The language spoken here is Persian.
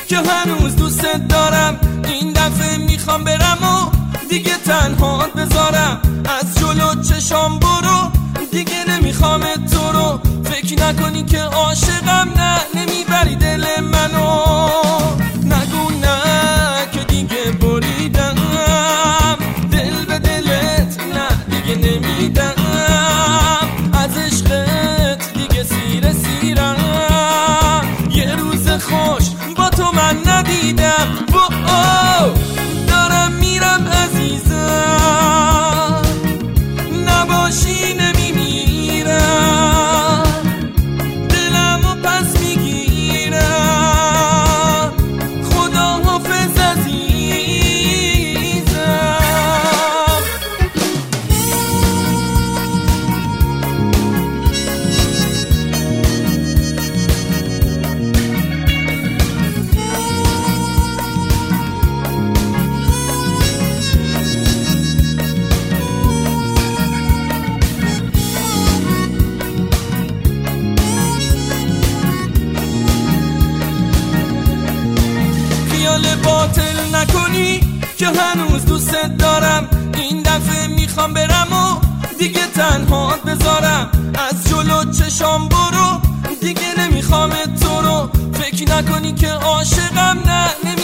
که هنوز دوست دارم. این دفعه میخوام برم و دیگه تنها بذارم. از جلو چشام برو، دیگه نمیخوام تو رو. فکر نکنی که عاشقم، نه نمیبری دل منو. نگو نه که دیگه بریدم، دل به دلت نه دیگه نمیدم. از عشقت دیگه سیرم، یه روز خوش با تو من ندیدم. دارم میرم عزیزم، نباشی نمیمیرم. دلمو پس میگیرم، خدا حافظ عزیزم. خیال باطل نکنی که هنوز دوست دارم. این دفعه میخوام برم و دیگه تنها بذارم. از جلو چشام برو، دیگه نمیخوام تو رو. فکر نکنی که عاشقم، نه